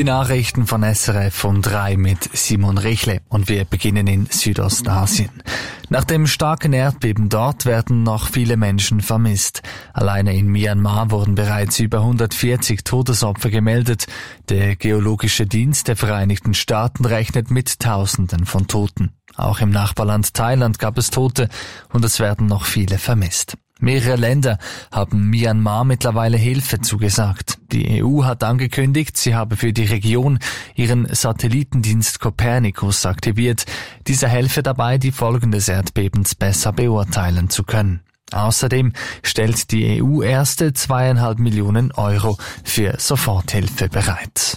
Die Nachrichten von SRF um 3 mit Simon Richle und wir beginnen in Südostasien. Nach dem starken Erdbeben dort werden noch viele Menschen vermisst. Alleine in Myanmar wurden bereits über 140 Todesopfer gemeldet. Der Geologische Dienst der Vereinigten Staaten rechnet mit Tausenden von Toten. Auch im Nachbarland Thailand gab es Tote und es werden noch viele vermisst. Mehrere Länder haben Myanmar mittlerweile Hilfe zugesagt. Die EU hat angekündigt, sie habe für die Region ihren Satellitendienst Copernicus aktiviert. Dieser helfe dabei, die Folgen des Erdbebens besser beurteilen zu können. Außerdem stellt die EU erste 2,5 Millionen Euro für Soforthilfe bereit.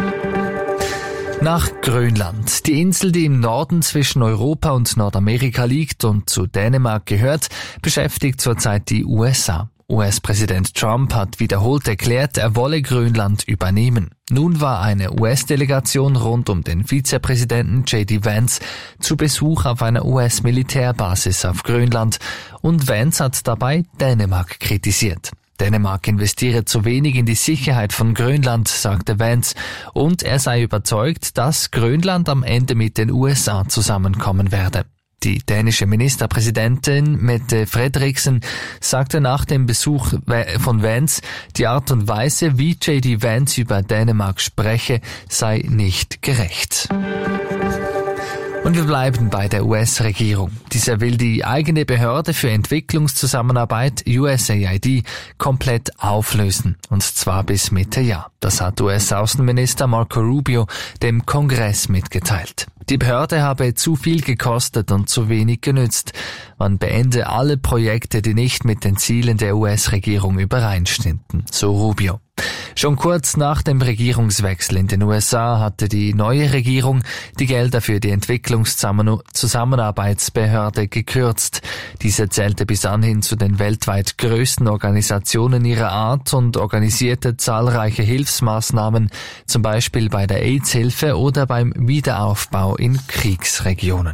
Nach Grönland. Die Insel, die im Norden zwischen Europa und Nordamerika liegt und zu Dänemark gehört, beschäftigt zurzeit die USA. US-Präsident Trump hat wiederholt erklärt, er wolle Grönland übernehmen. Nun war eine US-Delegation rund um den Vizepräsidenten J.D. Vance zu Besuch auf einer US-Militärbasis auf Grönland und Vance hat dabei Dänemark kritisiert. Dänemark investiere zu wenig in die Sicherheit von Grönland, sagte Vance, und er sei überzeugt, dass Grönland am Ende mit den USA zusammenkommen werde. Die dänische Ministerpräsidentin Mette Frederiksen sagte nach dem Besuch von Vance, die Art und Weise, wie J.D. Vance über Dänemark spreche, sei nicht gerecht. Und wir bleiben bei der US-Regierung. Dieser will die eigene Behörde für Entwicklungszusammenarbeit, USAID, komplett auflösen. Und zwar bis Mitte Jahr. Das hat US-Außenminister Marco Rubio dem Kongress mitgeteilt. Die Behörde habe zu viel gekostet und zu wenig genützt. Man beende alle Projekte, die nicht mit den Zielen der US-Regierung übereinstimmten, so Rubio. Schon kurz nach dem Regierungswechsel in den USA hatte die neue Regierung die Gelder für die Entwicklungszusammenarbeitsbehörde gekürzt. Diese zählte bis anhin zu den weltweit größten Organisationen ihrer Art und organisierte zahlreiche Hilfsmaßnahmen, zum Beispiel bei der AIDS-Hilfe oder beim Wiederaufbau in Kriegsregionen.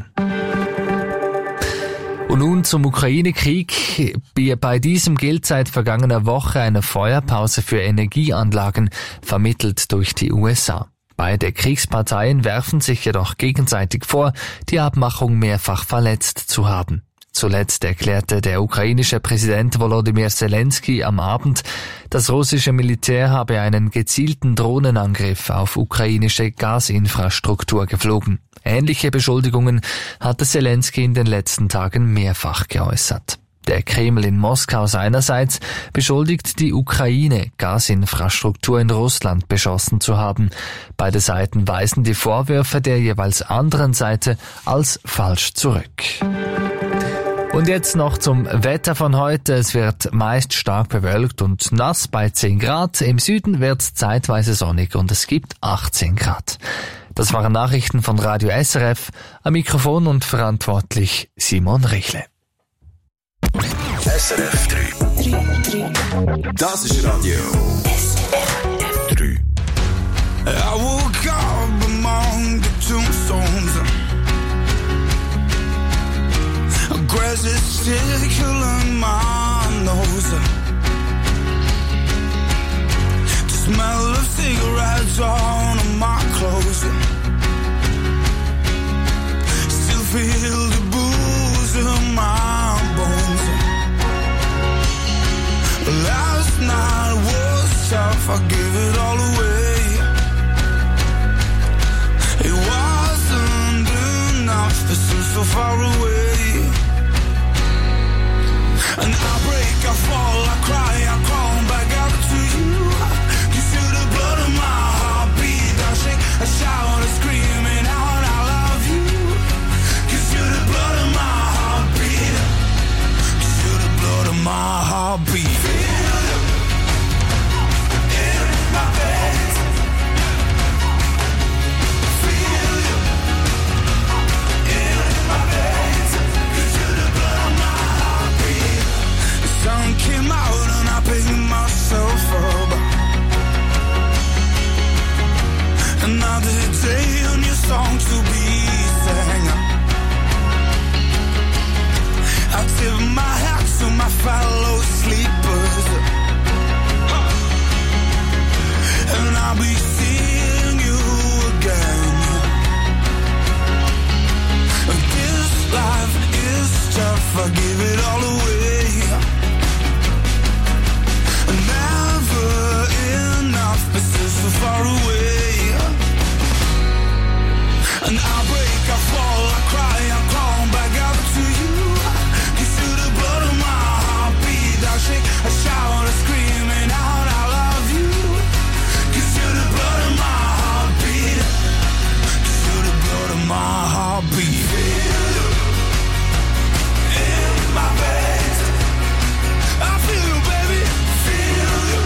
Und nun zum Ukraine-Krieg. Bei diesem gilt seit vergangener Woche eine Feuerpause für Energieanlagen, vermittelt durch die USA. Beide Kriegsparteien werfen sich jedoch gegenseitig vor, die Abmachung mehrfach verletzt zu haben. Zuletzt erklärte der ukrainische Präsident Volodymyr Zelensky am Abend, das russische Militär habe einen gezielten Drohnenangriff auf ukrainische Gasinfrastruktur geflogen. Ähnliche Beschuldigungen hatte Zelensky in den letzten Tagen mehrfach geäußert. Der Kreml in Moskau seinerseits beschuldigt die Ukraine, Gasinfrastruktur in Russland beschossen zu haben. Beide Seiten weisen die Vorwürfe der jeweils anderen Seite als falsch zurück. Und jetzt noch zum Wetter von heute. Es wird meist stark bewölkt und nass bei 10 Grad. Im Süden wird es zeitweise sonnig und es gibt 18 Grad. Das waren Nachrichten von Radio SRF. Am Mikrofon und verantwortlich Simon Richle. SRF 3. Das ist Radio SRF 3. I woke up among the tombstones. Grass is tickling my nose. The smell of cigarettes on my clothes. Still feel the booze in my bones. Last night was tough, I gave it all away. It wasn't enough, it seems so far away. And I break, I fall, I cry, I crawl back out to you. You feel the blood in my heartbeat. I shake, I shout, I scream it out, I love you. You feel the blood in my heartbeat. You feel the blood in my heartbeat. Feel it in my veins. Feel it in my veins. You feel the blood in my heartbeat. The sun came out and I picked myself up. Another day on your song to be sang. I tip my hat to my fellow sleepers, and I'll be singing give it all away. Never enough, but still so far away. And I break, I fall, I cry, I crawl back out to you. Kiss you the blood of my heartbeat. I shake, I shout, I screaming out, I love you. Kiss you the blood of my heartbeat. Kiss you the blood of my heartbeat. Feel you in my veins. I feel you, baby. Feel you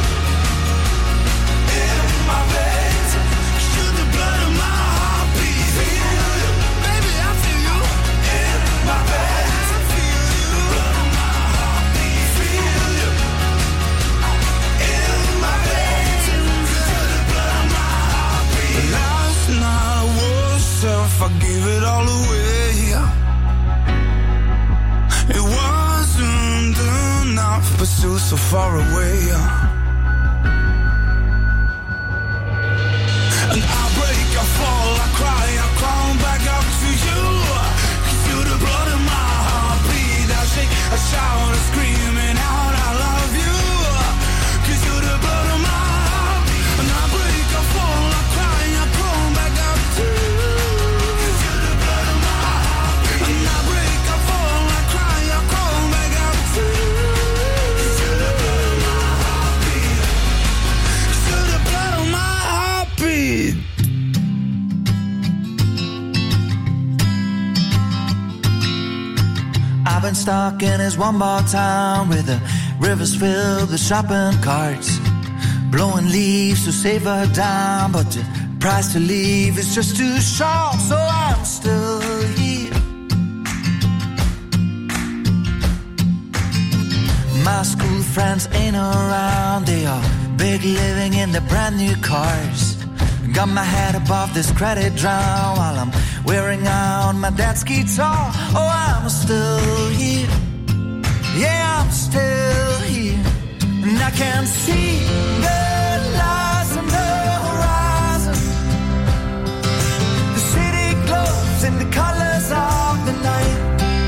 in my veins. Kiss you the blood of my heartbeat. Feel you, baby. I feel you in my veins. Feel you, the blood of my heartbeat. Feel you in my veins. Kiss you the blood of my heartbeat. Last night I was self, I gave it all away. It wasn't enough, but still so far away. And I break, I fall, I cry, I crawl back up to you. Kiss you the blood of my heartbeat. I shake, I shout, I screaming out, I love you. Kiss you the blood of my heart. And I break, I fall, I cry, I crawl back up to you. Kiss you the blood of my heart. And I break, I fall, I cry, I crawl back up to you. Kiss you the blood of my heartbeat. Kiss you the blood of my heartbeat. I've been stuck in this one bar town where the rivers filled with shopping carts, blowing leaves to save a dime, but the price to leave is just too short, so I'm still here. My school friends ain't around, they are big living in the brand new cars. Got my head above this credit drum while I'm wearing out my dad's guitar. Oh, I'm still here. Yeah, I'm still here. And I can see the lights on the horizon. The city glows in the colors of the night,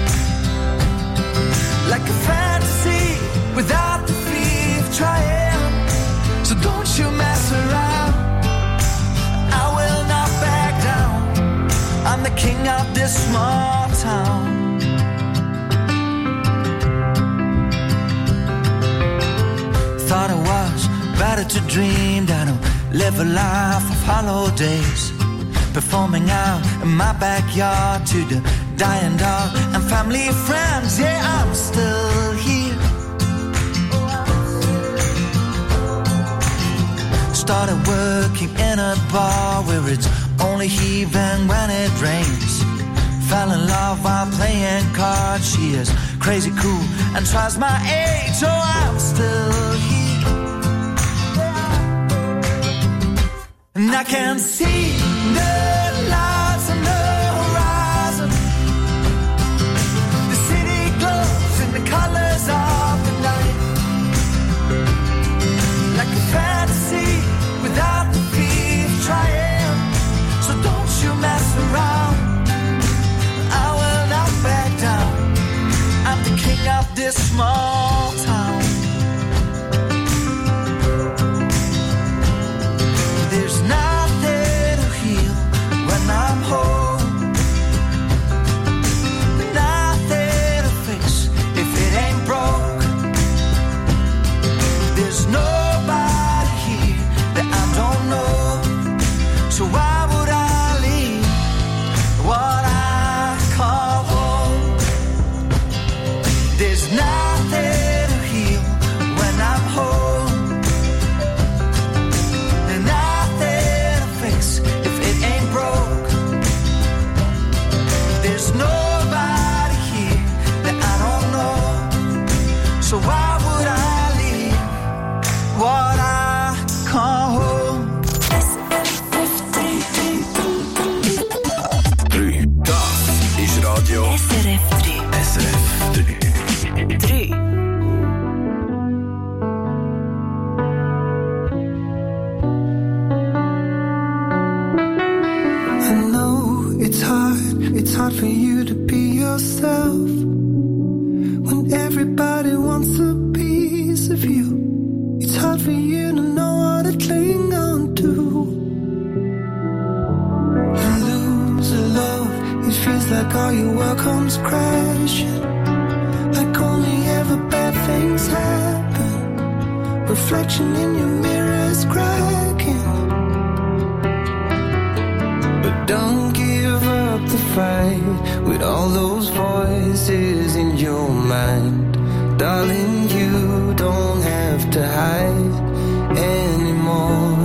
like a fantasy without the fear of trying. So don't you mess around, I will not back down. I'm the king of this small town. Thought it was better to dream than to live a life of holidays, performing out in my backyard to the dying dog and family friends. Yeah, I'm still here. Started working in a bar where it's only heaving when it rains. Fell in love while playing cards. She is crazy cool and twice my age. So I'm still here. And I can see the lights on the horizon. The city glows in the colors of the night, like a fantasy without the fear of trying. So don't you mess around, I will not back down. I'm the king of this small town. There's nothing to heal when I'm home, nothing to fix if it ain't broke. There's nobody here that I don't know, so why would I leave what I call home? There's nothing to heal when I'm home, and nothing to fix if it ain't broke. There's nobody here that I don't know, so why would I leave what I call home? 3. Das ist Radio SRF 3. SRF 3. 3. everybody wants a piece of you. It's hard for you to know what to cling on to. You lose a love, it feels like all your work comes crashing. Like only ever bad things happen. Reflection in your mirror is cracking. But don't give up the fight with all those voices in your mind. Darling, you don't have to hide anymore.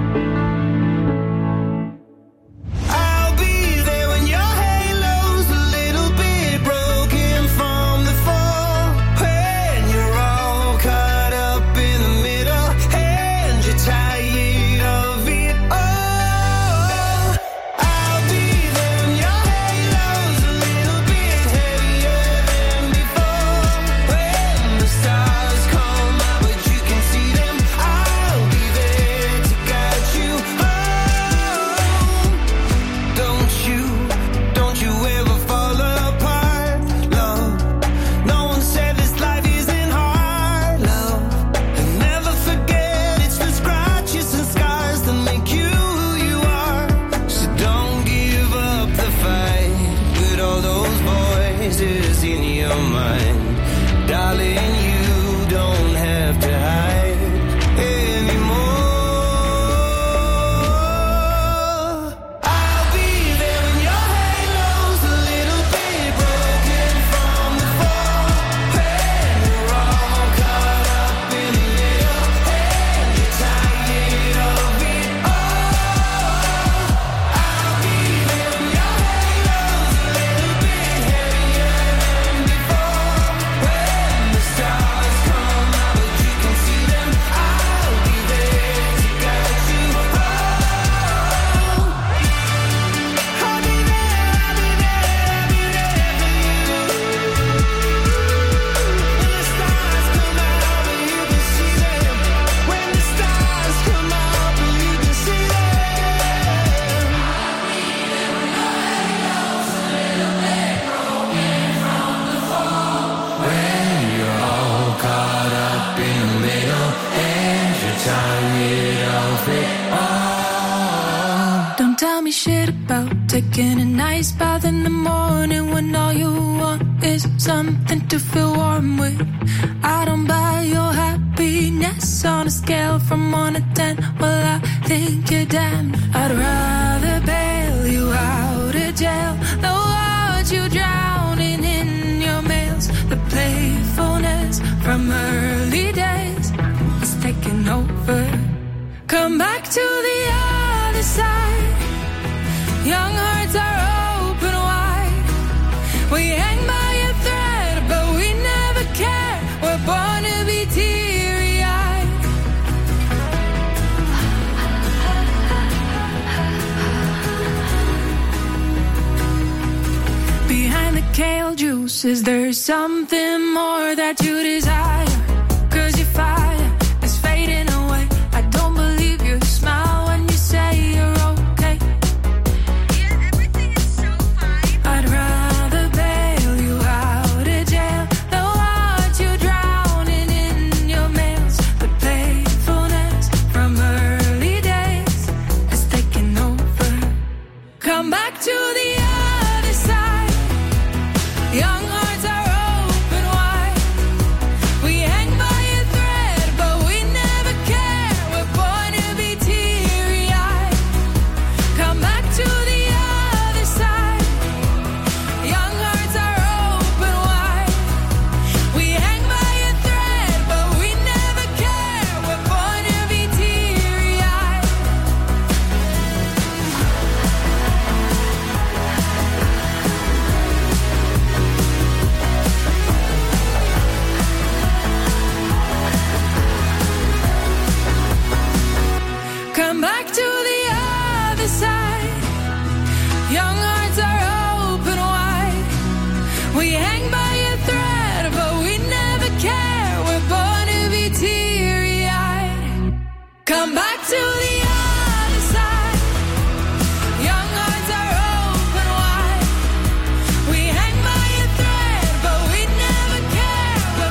Taking a nice bath in the morning when all you want is something to feel warm with. I don't buy your happiness on a scale from 1 to 10. Well, I think you're damned. I'd rather bail you out of jail than watch you drowning in your mails. The playfulness from early days is taking over. Come back to the other side. Young hearts are open wide. We hang by a thread, but we never care. We're born to be teary-eyed. Behind the kale juices, there's something more that you desire. 'Cause your fire is fading away. I don't believe your smile when you say you're okay. Come back to the other side. Young hearts are open wide. We hang by a thread, but we never care. We're born to be teary-eyed. Come back to the other side. Young hearts are open wide. We hang by a thread, but we never care. We're born to be teary-eyed. Come back to the other side. Young hearts are open wide. We hang by a thread, but we never care. We're born to be teary-eyed. Come back to the other side. Young hearts are open wide. We hang by a thread, but we never care. We're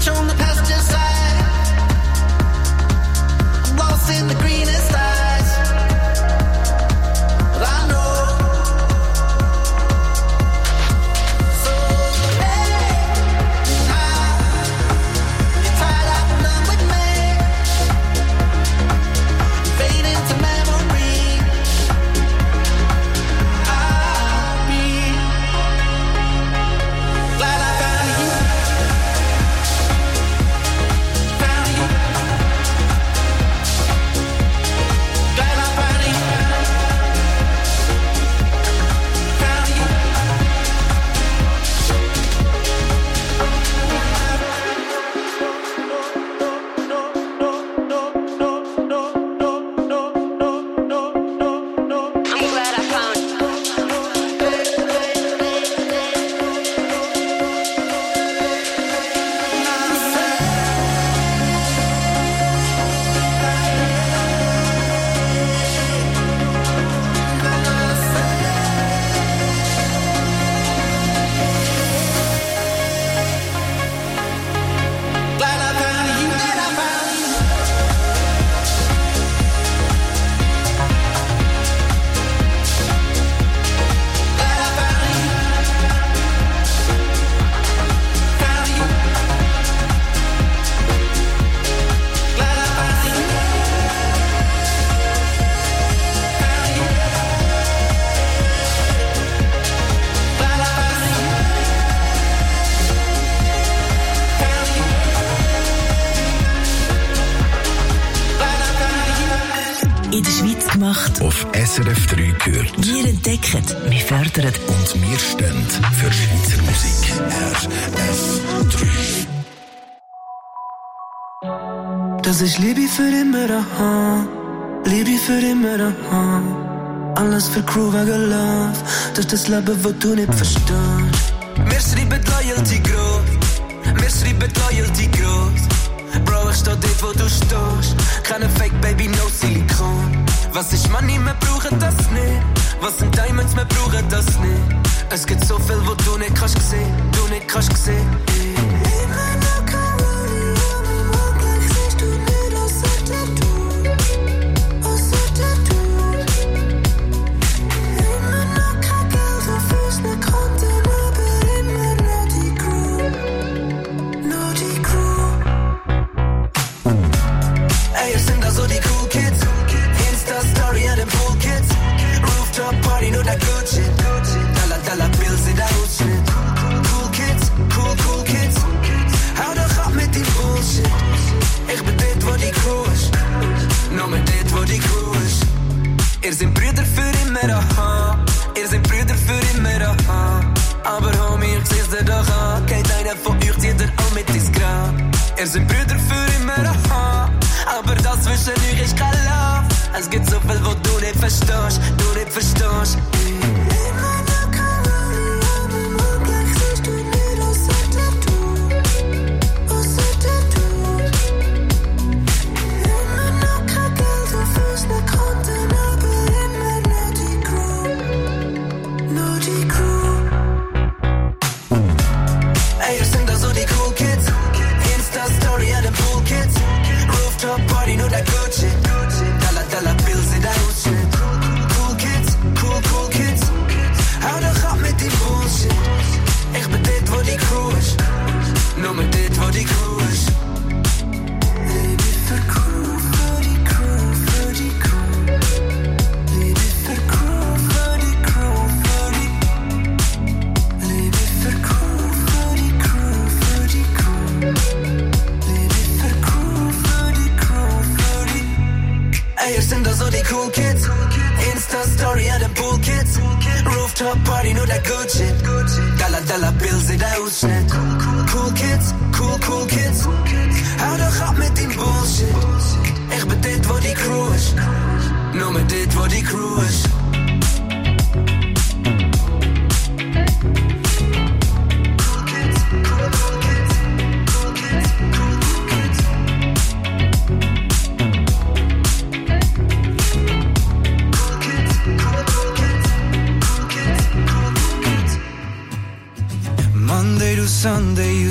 beach on the passenger side. I'm lost in the greenest eyes. But I know. So hey, you're tied up and done with me. Fade into memory. I'll be glad I found you. Found you. Glad I found you. Found you. I'm glad I found you. Glad I found you. Glad I found you. Glad I found you. Found you. Glad I found you. Found you. Glad I found you. Found you. Glad I found you. In der Schweiz gemacht. Auf SRF 3 gehört. Wir entdecken, wir fördern. Und wir stehen für Schweizer Musik. RF 3. Das ist Liebe für immer, aha. Liebe für immer, aha. Alles für Crew wegen Love. Das ist das Leben, das du nicht verstehst. Wir schreiben Loyalty groß. Wir schreiben Loyalty groß. Bro, ich steh dort, wo du stehst. Keine Fake, Baby, no Silikon. Was ist Money, wir brauchen das nicht. Was sind Diamonds, wir brauchen das nicht. Es gibt so viel, wo du nicht kannst sehen. Du nicht kannst sehen. Ey, es sind da so die Cool Kids. Insta-Story an den Pool Kids. Rooftop Party, nur der Good Shit. Dollar Bills in der Ausschnitt. Cool Kids, cool Kids. Hau doch ab mit dem Bullshit. Ich bin dort, wo die Crew ist. Nur mit dort, wo die Crew ist. Ihr seid Brüder für immer, aha. Ihr seid Brüder für immer, aha. Aber Homie, ich seh's dir doch an. Geht einer von euch, zieht er all mit ins Grab. Ihr seid Brüder für immer, aha. Aber das zwischen euch ist kein Love. Es gibt so viel, wo du nicht verstehst. Du nicht verstehst. Ey, es sind da so die Cool Kids. Insta-Story an den Pool Kids. Rooftop Party, nur der Good Shit. Dollar Bills in der Ausschnitt. Cool Kids, cool Kids. Hau doch ab mit dem Bullshit. Ich bin dort, wo die Crew ist. Nur mit dort, wo die Crew ist. Liebe für Crew, für die Crew, für die Crew. Liebe für Crew, für die Crew, für die. Liebe für Crew, für die Crew, für die Crew. Liebe für Crew, für die Crew, für die. Ey, es sind da so die Cool Kids. Insta-Story an den Pool Kids. Rooftop Party, nur der Good Shit. Dollar Bills in der Ausschnitt. Cool Kids, cool Kids. Hau doch ab mit dem Bullshit. Ich bin dort, wo die Crew ist. Nur mit dort, wo die Crew ist. Monday to Sunday, you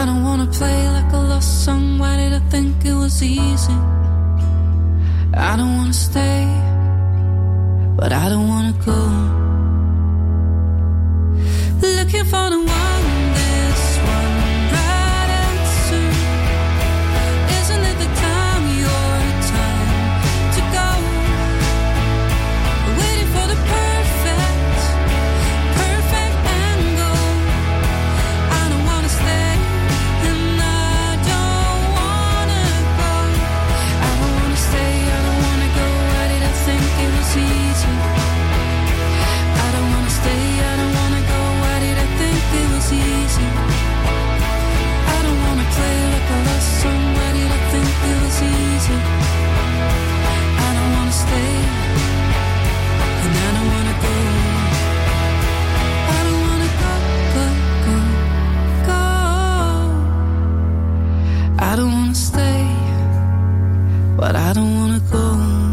I don't wanna play like a lost song. Why did I think it was easy? I don't wanna stay, but I don't wanna go. Looking for the one, this one right answer. Isn't it the time, your time to go? Waiting for the perfect angle. I don't wanna stay and I don't wanna go. I don't wanna stay, I don't wanna go. Why did I think it was easy? I don't wanna stay, I don't wanna go. Why did I think it was easy? I don't wanna play like a lost song. Why did I think it was easy? I don't wanna stay and I don't wanna go. I don't wanna go, go, go, go. I don't wanna stay, but I don't wanna go.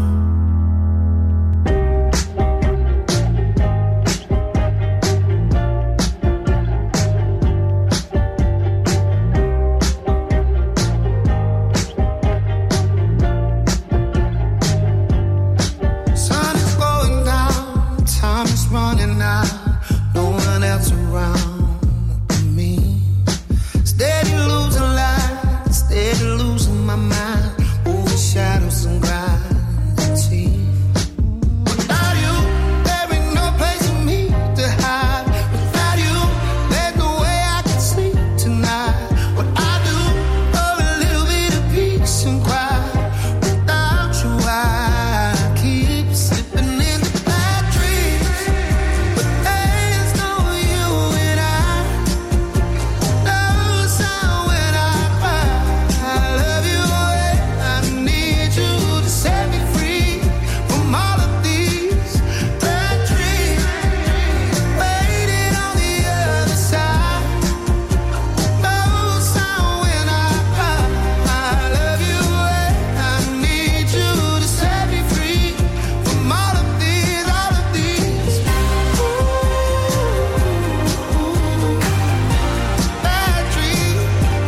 Sun is going down, time is running out, no one else around me. Steady losing light, steady losing my mind, over shadows and gravity. Without you, there ain't no place for me to hide. Without you, there's no way I can sleep tonight. What I do for a little bit of peace and quiet. Without you, I keep slipping into bad dreams. But there's no you and I. No sound when I cry. I love you and I need you to set me free from all of these bad dreams. Waiting on the other side. No sound when I cry. I love you and I need you to set me free from all of these bad dreams.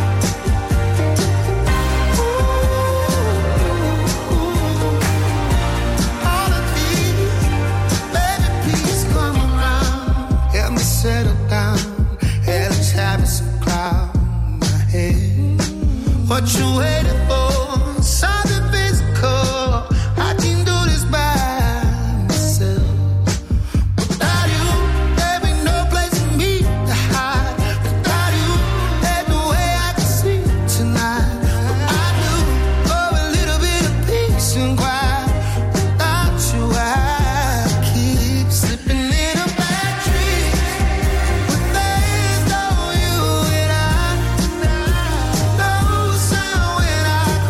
All of these, baby, please come around. Help me settle down. Hellish habits of cloud my head. What you waiting for? Something physical. I can do this by myself. Without you, there ain't no place for me to hide. Without you, there's no way I can sleep tonight. What I do for a little bit of peace and quiet. Without you, I keep slipping in a bad dream. But there's no you and I. No sound when I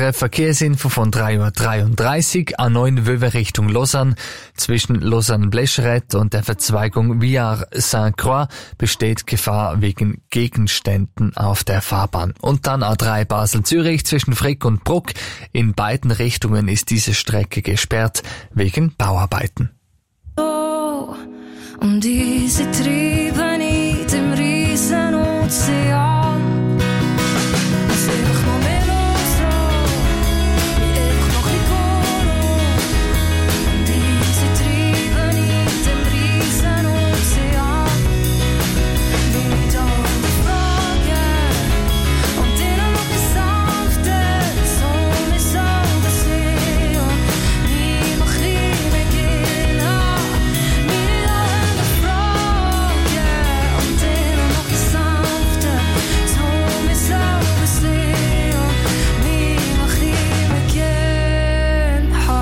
SRF Verkehrsinfo von 3:33 Uhr, A9 Wöwe Richtung Lausanne. Zwischen Lausanne-Blescheret und der Verzweigung Viard-Saint-Croix besteht Gefahr wegen Gegenständen auf der Fahrbahn. Und dann A3 Basel-Zürich zwischen Frick und Bruck. In beiden Richtungen ist diese Strecke gesperrt wegen Bauarbeiten. Oh, und diese Triebe nicht im riesen Ozean. Es einfach noch mehr los, wie einfach noch ein Koro. Und diese Triebe nicht im riesen Ozean. Wie mit allen Fragen und denen noch ein sanftes, so mit selber sehen. Wie noch kleine Kinder, wie mit allen Fragen und denen noch ein sanftes, so mit selber sehen. Wie noch kleine Kinder.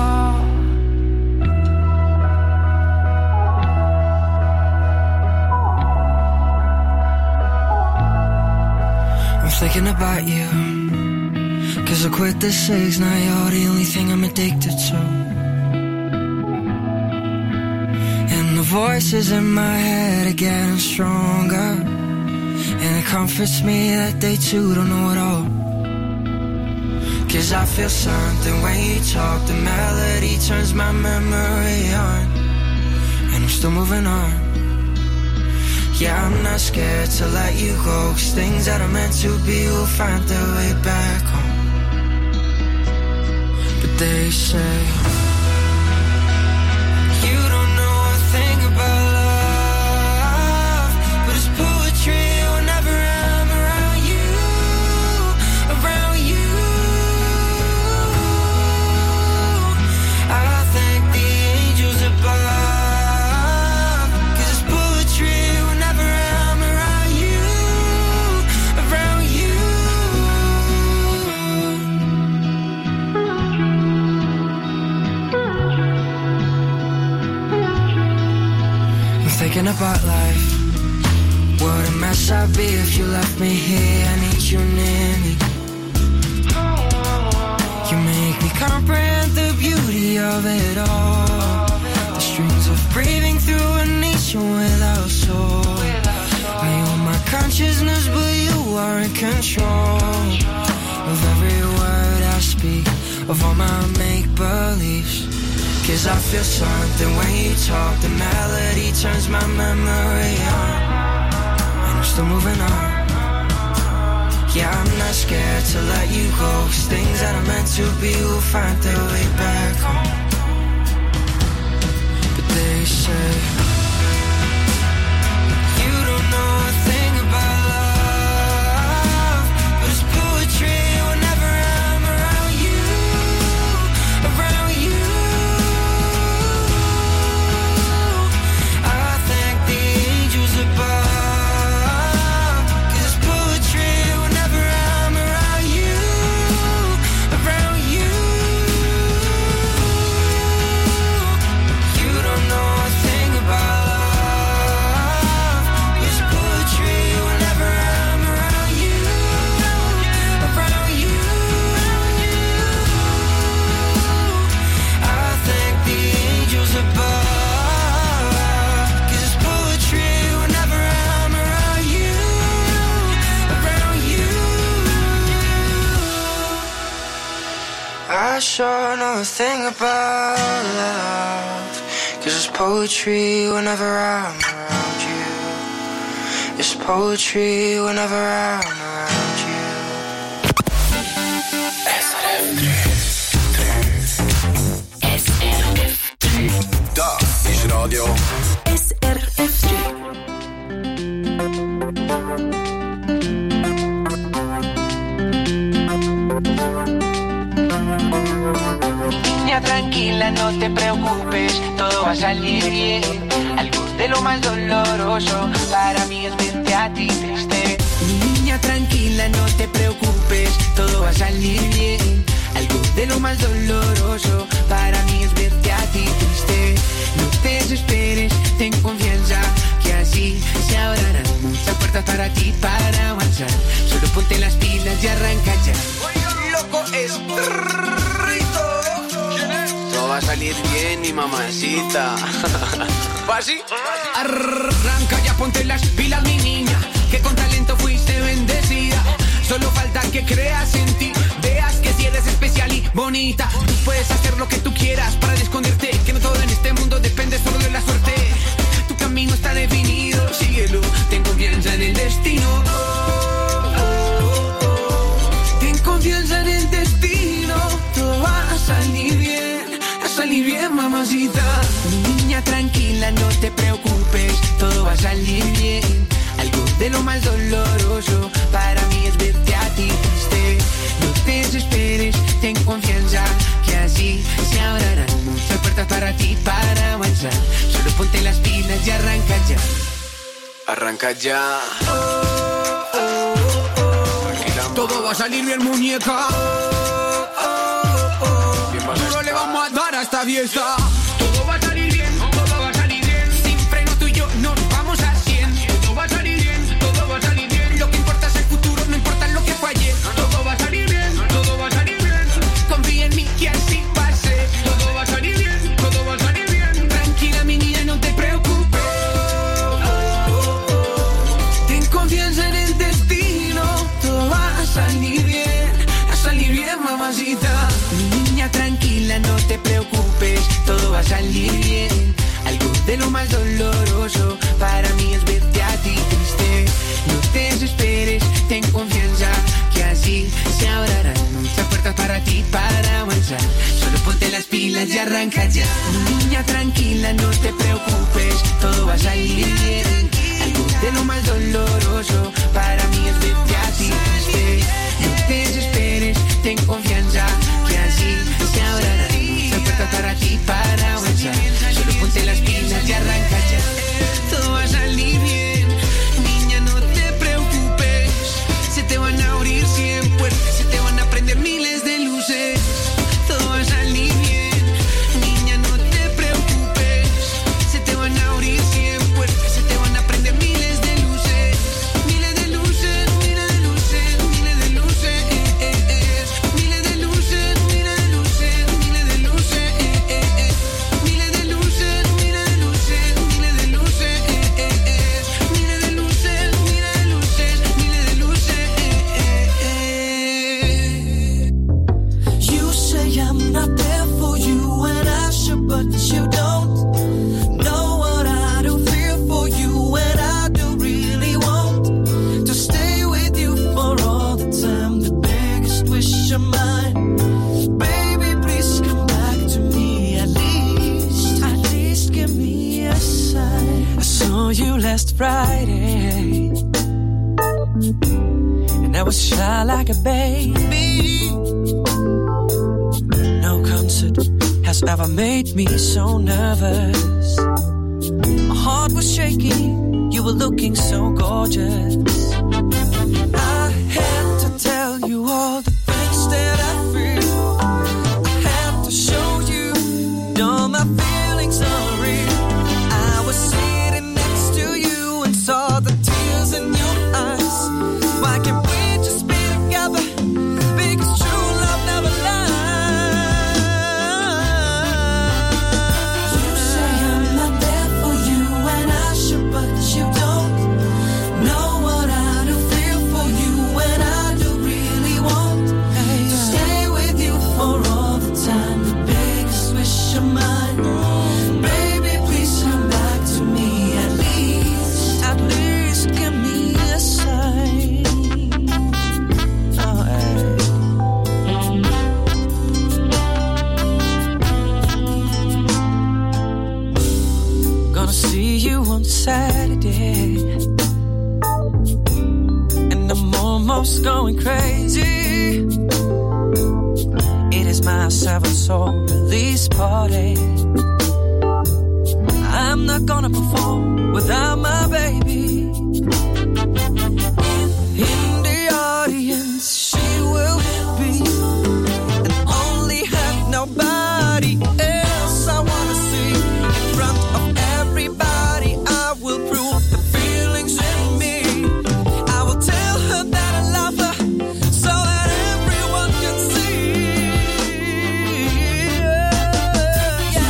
I'm thinking about you, 'cause I quit the cigs, now you're the only thing I'm addicted to. And the voices in my head are getting stronger, and it comforts me that they too don't know it all. 'Cause I feel something when you talk, the melody turns my memory on, and I'm still moving on. Yeah, I'm not scared to let you go, 'cause things that are meant to be will find their way back home. But they say you don't know a thing about love, but it's poetry whenever I'm around you, around you. I thank the angels above, 'cause it's poetry whenever I'm around you, around you. I'm thinking about life, what a mess I'd be if you left me here. I need you near me. You make me comprehend the beauty of it all, the strings of breathing through a nation without soul. I own my consciousness, but you are in control of every word I speak, of all my make-believes. 'Cause I feel something when you talk, the melody turns my memory on, and I'm still moving on. Yeah, I'm not scared to let you go, 'cause things that are meant to be will find their way back home. But they say you don't know a thing about love, but it's poetry whenever I'm around you, around you. I thank the angels above, 'cause it's poetry whenever I'm around you, around you. You don't know a thing about love, but it's poetry whenever I'm around you, around you. I thank the angels above, 'cause it's poetry whenever I'm around you, around you. I sure know a thing about love, 'cause it's poetry whenever I'm around you. It's poetry whenever I'm around you. Das ist Radio SRF 3. Niña, tranquila, no te preocupes, todo va a salir bien. Algo de lo más doloroso para mí es verte a ti triste. Niña, tranquila, no te preocupes, todo va a salir bien. Algo de lo más doloroso para mí es verte a ti triste. No te desesperes, ten confianza, que así se abrirán muchas puertas para ti para avanzar. Solo ponte las pilas y arranca ya. Loco es salir bien, mi mamacita. ¿Así? Arranca ya, ponte las pilas, mi niña, que con talento fuiste bendecida. Solo falta que creas en ti, veas que si eres especial y bonita. Tú puedes hacer lo que tú quieras para esconderte, que no todo en este mundo depende solo de la suerte. Tu camino está definido, síguelo, ten confianza en el destino. Ten confianza en el destino, todo va a salir bien, mamacita. Niña, tranquila, no te preocupes, todo va a salir bien. Algo de lo más doloroso para mí es verte a ti triste. No te desesperes, ten confianza, que así se abrirán muchas puertas para ti para avanzar. Solo ponte las pilas y arranca ya. Arranca ya. Todo va a salir bien, muñeca. Duro le vamos a dar a esta fiesta. Todo va a salir bien, todo va a salir bien. Sin freno tú y yo nos vamos a 100. Todo va a salir bien, todo va a salir bien. Lo que importa es el futuro, no importa lo que fue ayer. Todo va a salir bien, todo va a salir bien. Confía en mí que así va a ser. Todo va a salir bien, todo va a salir bien. Tranquila, mi niña, no te preocupes. Ten confianza en el destino. Todo va a salir bien, mamacita. Niña, tranquila, no te preocupes, todo va a salir bien. Algo de lo más doloroso para mí es verte a ti triste. No te desesperes, ten confianza, que así se abrirán muchas puertas para ti para avanzar. Solo ponte las pilas y arranca ya. Niña, tranquila, no te preocupes, todo va a salir bien. Algo de lo más doloroso para mí es verte a ti triste. No te desesperes, ten confianza, que así se abrirán muchas puertas para ti para avanzar. Solo ponte las pilas y arranca ya. Todo va a salir bien, niña, no te preocupes. Se te van a abrir 100 puertas, se te van a prender miles de luces. Todo va a salir bien, niña, no te preocupes. Se te van a abrir 100 puertas, se te van a prender miles de luces. Miles de luces, miles de luces, miles de luces. Miles de luces, miles de luces, miles de luces. Miles de luces, miles de luces, miles de luces. Miles de luces, miles de luces, miles de luces. You say I'm not there for you and I should, but you don't know what I do feel for you and I do really want to stay with you for all the time. The biggest wish of mine, baby, please come back to me at least give me a sign. I saw you last Friday and I was shy like a baby. No concert has ever made me so nervous. My heart was shaking, you were looking so gorgeous. I had to tell you all the things that I feel. I had to show you all my feelings are real. I was sitting next to you and saw the tears in your eyes. Why can't we just be together? Because true love never lies. You say I'm not there for you and I should, but you don't know what I do feel for you and I do really want to stay with you for all the time. The biggest wish of mine, baby, please come back to me at least give me a sign. Oh, hey. Gonna see you on Saturday and I'm almost going crazy. It is my 7th soul release party. I'm not gonna perform without my baby. In the audience she will be, and only have nobody else I wanna see. In front of everybody I will prove the feelings in me. I will tell her that I love her so that everyone can see. Yeah.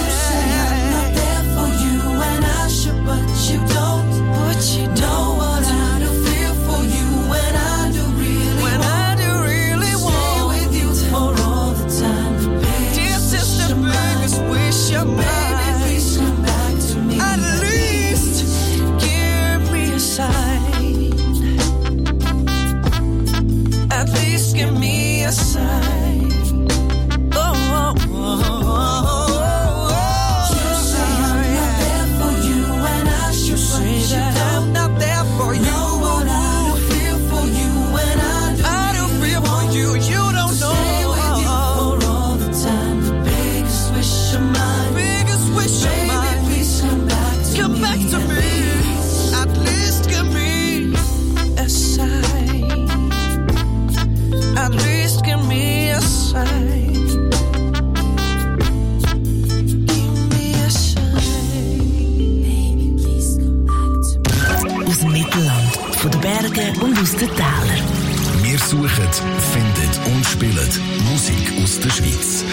von den Bergen und aus den Tälern. Wir suchen, finden und spielen Musik aus der Schweiz.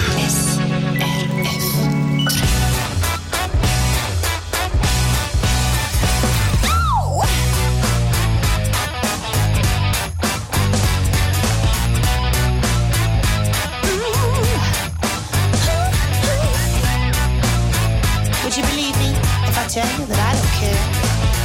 Would you believe me if I tell you that I don't care?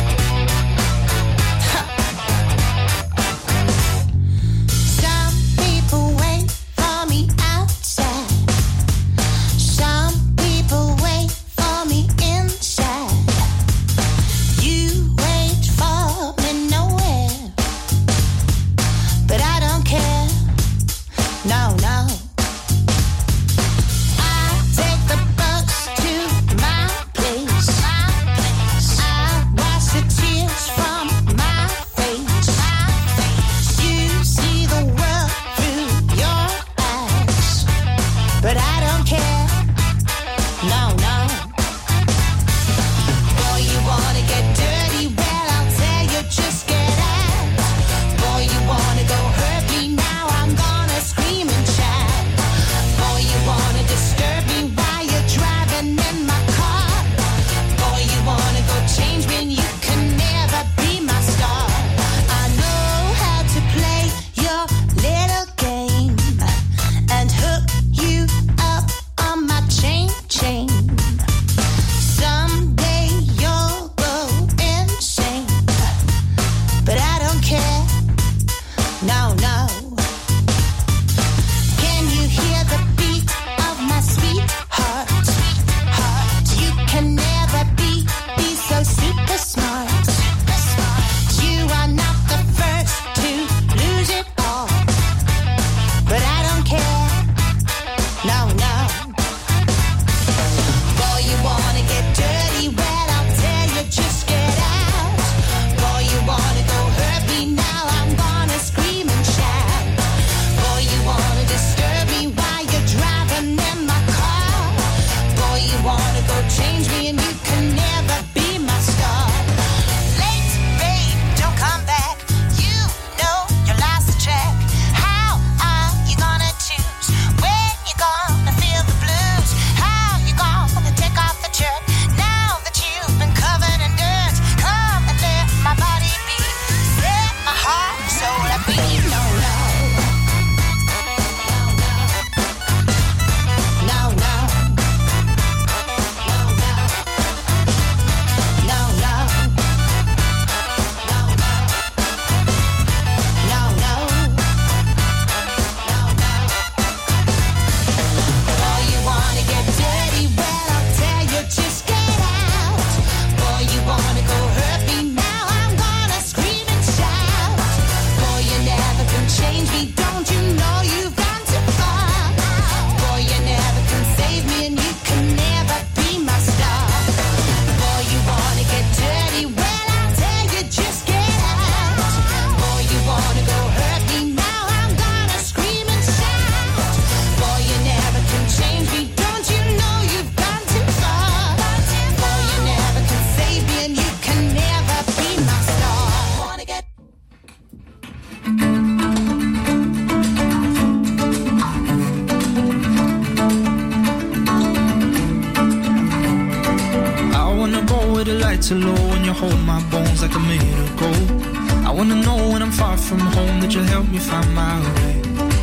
To low when you hold my bones like a minute ago. I wanna know when I'm far from home that you'll help me find my way.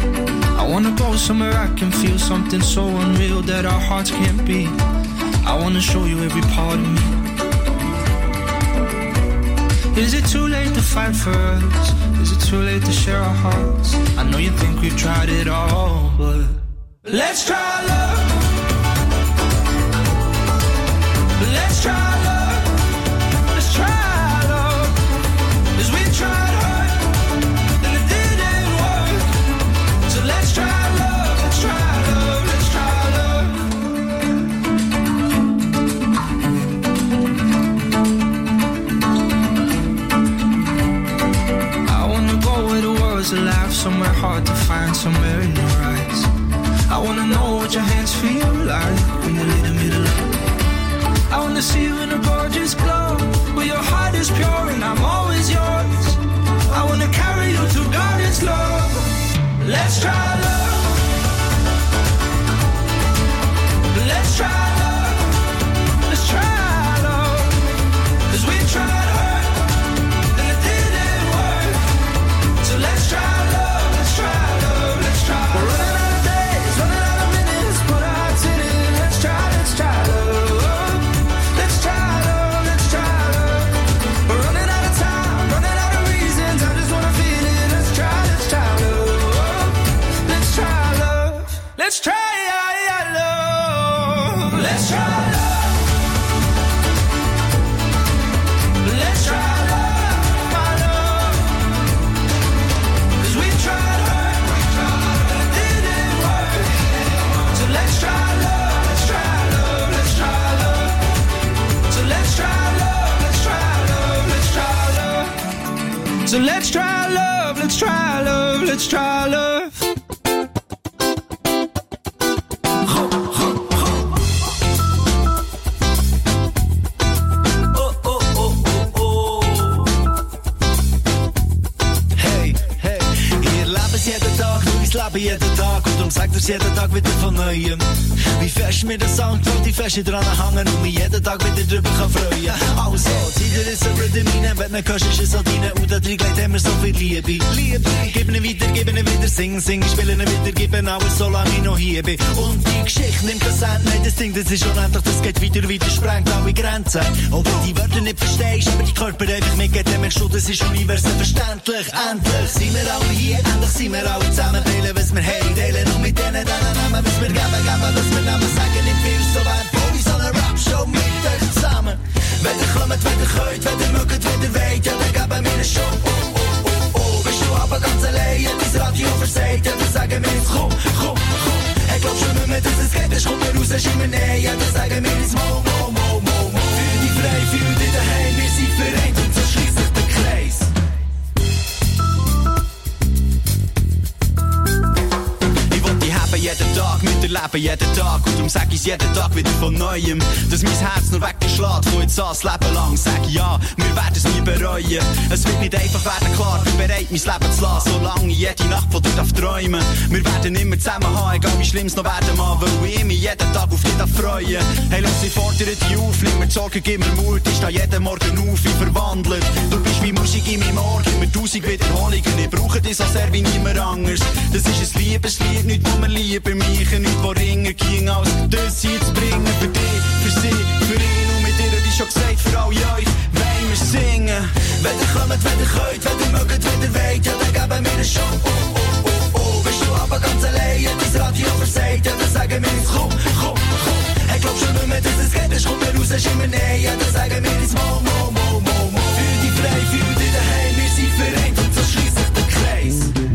I wanna go somewhere I can feel something so unreal that our hearts can't beat. I wanna show you every part of me. Is it too late to fight for us? Is it too late to share our hearts? I know you think we've tried it all, but let's try love. Let's try love. Try love, 'cause we tried hard and it didn't work. So let's try love, let's try love, let's try love. I wanna go where the world's alive, somewhere hard to find, somewhere in your eyes. I wanna know what your hands feel like when you're in the middle of. I wanna see you in a gorgeous glow, where your heart is pure and I'm always yours. So let's try love, let's try love, let's try love. Jeden Tag und darum sagt er's jeden Tag wieder von Neuem. Wie fest mir der Sound will, die fest dran hängen und mich jeden Tag wieder drüber kann freuen. Also, Zider ist ein Rhythm rein, wenn du hörst, ist es halt rein und da drin gleich haben wir so viel Liebe. Gib ihn wieder, sing, spielen ihn wieder, gib ihn alles, solange ich noch hier bin. Und die Geschichte nimmt das Ende, nein, das Ding, das ist unendlich, das geht wieder, sprengt alle Grenzen. Auch wenn du die Wörter nicht verstehst, aber die Körper einfach mitgeht, dann merkst du, das ist universell verständlich. Endlich sind wir alle hier, endlich sind wir alle zusammen, was wir haben, teilen und mit denen nehmen, was wir geben, was wir nehmen, sagen nicht viel, so wäre Poli, so eine Rap-Show mit euch zusammen. Wenn ihr kommt, wenn ihr könnt, wenn ihr mögt, wenn ihr wollt, ja, dann geben wir eine Show, bist du aber ganz allein, dein Radio versagt, ja, dann sagen wir jetzt komm, ich glaub schon nicht mehr, dass es geht, komm mir raus, schau mir näher, ja, dann sagen wir jetzt mo. Fühl dich frei, fühl dich daheim, wir sind vereint und so schließt sich der Kreis. Jeden Tag, miterleben jeden Tag und darum sag ich's jeden Tag wieder von Neuem, dass mein Herz nur weggeschlagen von jetzt an das Leben lang. Sag ja, wir werden es nie bereuen, es wird nicht einfach werden, klar, bin bereit mein Leben zu lassen, solange ich jede Nacht von dir darf träumen. Wir werden immer zusammen haben, egal wie schlimm's noch werden mag, weil ich mich jeden Tag auf dich darf freuen. Hey, lass dich fordern dich auf, nimm mir Sorgen, gib mir Mut, ich stehe jeden Morgen auf, ich verwandelt. Du bist wie Musik in meinem Ohr, gib mir 1000 Wiederholungen, ich brauche dich so sehr wie niemand anders. Das ist ein Liebeslied, nicht nur lieben mich, nicht wo Ringen ging, als das hier zu bringen. Für dich, für sie, für ihn und mit dir, wie schon gesagt, für alle euch wollen wir singen. Wenn ihr kommt, wenn ihr könnt, wenn ihr mögt, wenn ihr wollt, ja, dann geben wir eine Show. Bist du aber ganz allein, dein Radio versagt, ja, dann sagen wir jetzt komm. Ich glaub schon nicht mehr, dass es geht, komm mir raus, schau mir näher, ja, dann sagen wir jetzt mo. Fühl dich frei, fühl dich daheim, wir sind vereint und so schließt sich der Kreis.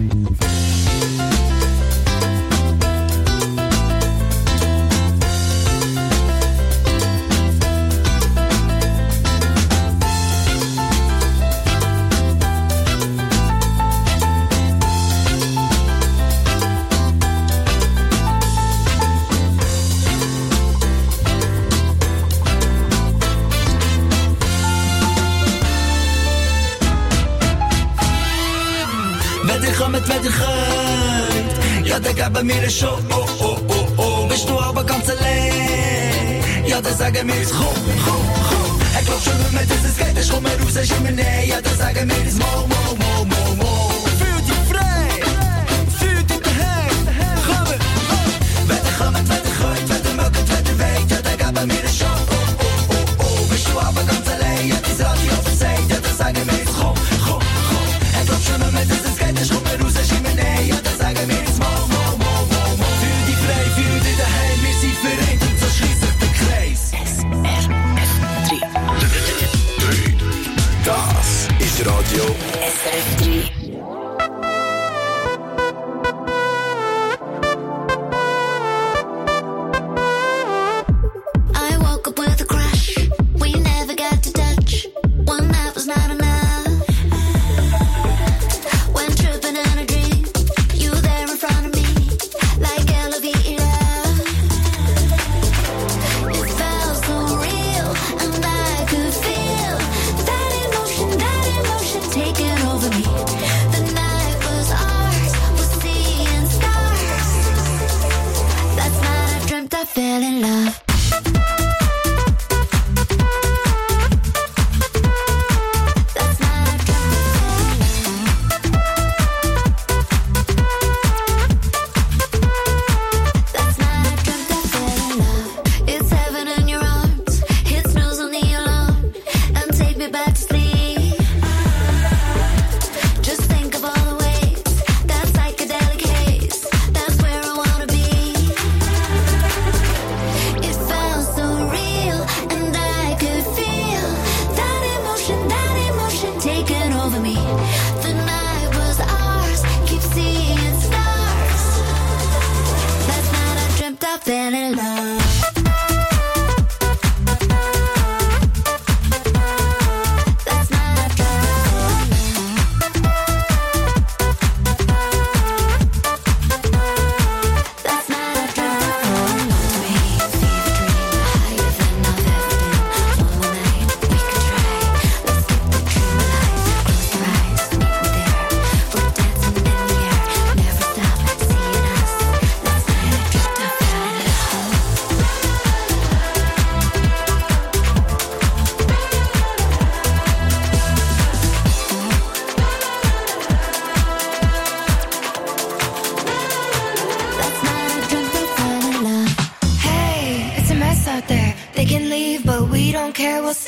Wenn ihr könnt, ja, dann geben wir eine Show, bist du aber ganz allein, ja, dann sagen wir jetzt komm. Ich glaub schon nicht mehr, dass es geht, komm mir raus, schau mir näher, ja, dann sagen wir jetzt mo. Fühl dich frei, fühl dich daheim, komm. Wenn ihr kommt, wenn ihr könnt, wenn ihr mögt, wenn ihr wollt, ja, dann geben wir eine Show, bist du aber ganz allein, ja, dein Radio versagt, ja, dann sagen wir jetzt komm. Ich glaub schon nicht mehr, dass es geht, komm mir raus, schau mir näher, ja, dann sagen wir jetzt mo. Fühl dich frei, fühl dich daheim, wir sind vereint und so schließt sich der Kreis. SRF 3. Das ist Radio SRF 3.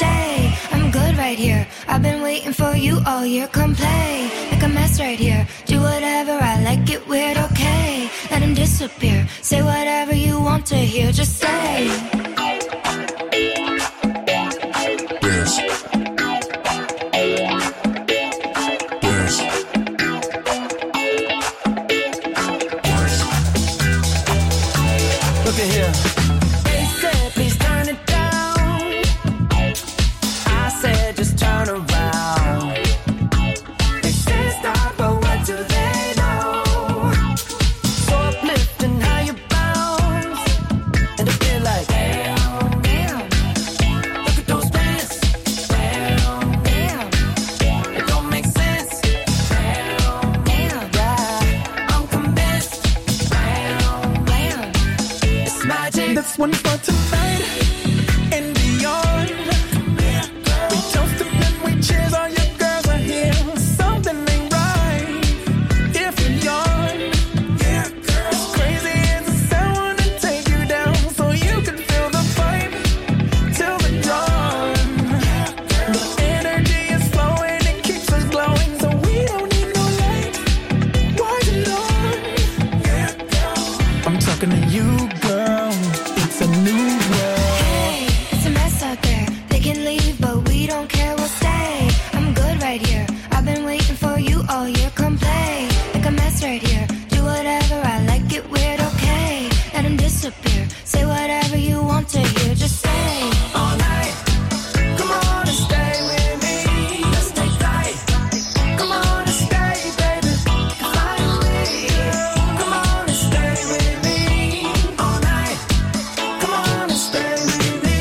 stay. I'm good right here. I've been waiting for you all year. Come play, make a mess right here. Do whatever I like, it weird, okay. Let him disappear. Say whatever you want to hear. Just say. Look at here. They said, please turn it down. I said, just turn around. They say stop, but what do they know? So uplifting how you bounce. And I feel like, damn, damn. Look at those pants. Damn, damn. It don't make sense. Damn, damn. Yeah, I'm convinced. Damn, damn. It's magic. This one for tonight and beyond. We toast and then we cheers. All your girls are here. Something ain't right if you're young. As crazy as the sound, wanna take you down so you can feel the vibe till the dawn. The energy is flowing, it keeps us glowing, so we don't need no light. Why it on? I'm talking to you, girl. It's a new world. Hey, it's a mess out there. They can leave, but we don't care, we'll stay. I'm good right here. I've been waiting for you all year. Come play, make a mess right here. Do whatever I like, it weird, okay. Let him disappear. Say whatever you want to hear. Just say. All night. Come on and stay with me. Let's take flight. Come on and stay, baby. Fly away. Come on and stay with me. All night. Come on and stay with me.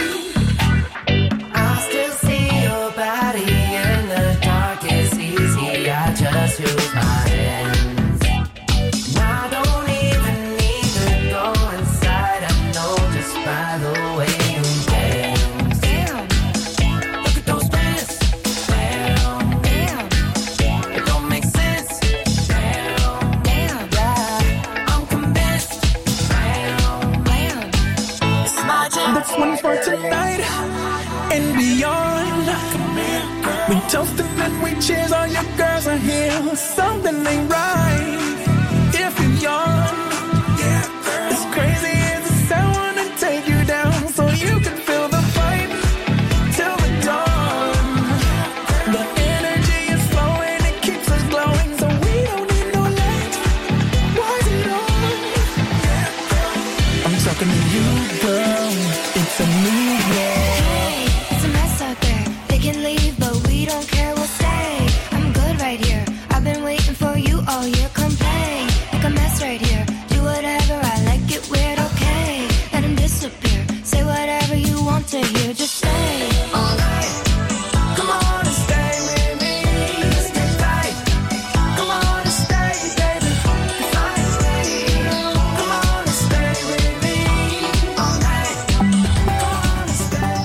I still see your body in the dark. It's easy. I just use my hands. And I don't even need to go inside. I know just by the way you dance. Damn. Look at those pants. Damn. Damn. It don't make sense. Damn. Damn. Yeah. I'm convinced. Damn. Damn. It's magic. This one for tonight and beyond. We toast and then we cheers. All your girls are here. Something ain't right if you're young. As crazy as the sound, wanna take you down so you can feel the vibe till the dawn. The energy is flowing, it keeps us glowing, so we don't need no light. Why is it on? I'm talking to you, girl. It's a new world. Hey, it's a mess out there. They can leave, but we don't care, we'll stay. I'm good right here. I've been waiting for you all year. Come play, make a mess right here. Do whatever I like, it weird, okay. Let him disappear. Say whatever you want to hear. Just say. All night. Come on and stay with me. Let's take flight. Come on and stay, baby. Fly away. Come on and stay with me. All night. Come on and stay.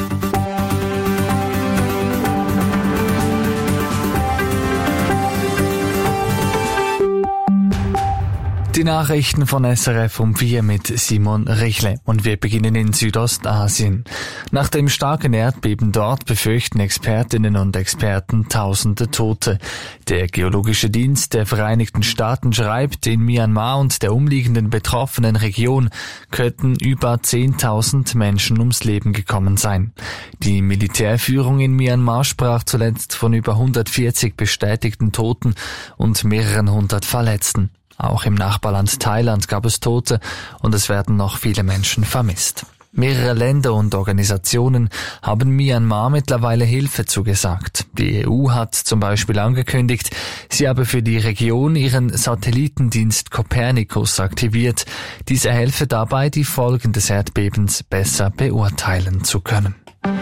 Die Nachrichten von SRF um 4 mit Simon Richle. Und wir beginnen in Südostasien. Nach dem starken Erdbeben dort befürchten Expertinnen und Experten tausende Tote. Der Geologische Dienst der Vereinigten Staaten schreibt, in Myanmar und der umliegenden betroffenen Region könnten über 10.000 Menschen ums Leben gekommen sein. Die Militärführung in Myanmar sprach zuletzt von über 140 bestätigten Toten und mehreren hundert Verletzten. Auch im Nachbarland Thailand gab es Tote und es werden noch viele Menschen vermisst. Mehrere Länder und Organisationen haben Myanmar mittlerweile Hilfe zugesagt. Die EU hat zum Beispiel angekündigt, sie habe für die Region ihren Satellitendienst Copernicus aktiviert. Dieser helfe dabei, die Folgen des Erdbebens besser beurteilen zu können.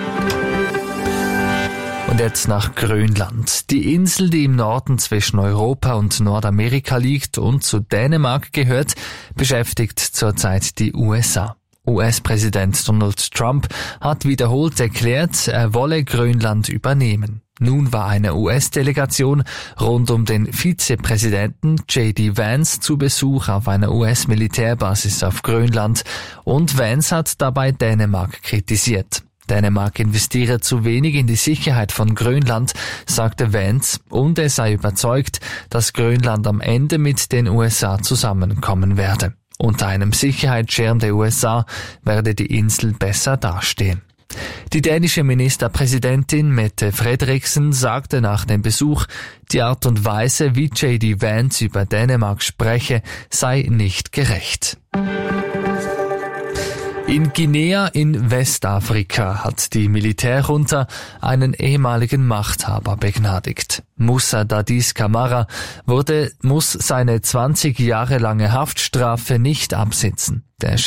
Und jetzt nach Grönland. Die Insel, die im Norden zwischen Europa und Nordamerika liegt und zu Dänemark gehört, beschäftigt zurzeit die USA. US-Präsident Donald Trump hat wiederholt erklärt, er wolle Grönland übernehmen. Nun war eine US-Delegation rund um den Vizepräsidenten J.D. Vance zu Besuch auf einer US-Militärbasis auf Grönland und Vance hat dabei Dänemark kritisiert. Dänemark investiere zu wenig in die Sicherheit von Grönland, sagte Vance, und er sei überzeugt, dass Grönland am Ende mit den USA zusammenkommen werde. Unter einem Sicherheitsschirm der USA werde die Insel besser dastehen. Die dänische Ministerpräsidentin Mette Frederiksen sagte nach dem Besuch, die Art und Weise, wie J.D. Vance über Dänemark spreche, sei nicht gerecht. In Guinea in Westafrika hat die Militärjunta einen ehemaligen Machthaber begnadigt. Moussa Dadis Camara muss seine 20 Jahre lange Haftstrafe nicht absitzen. Der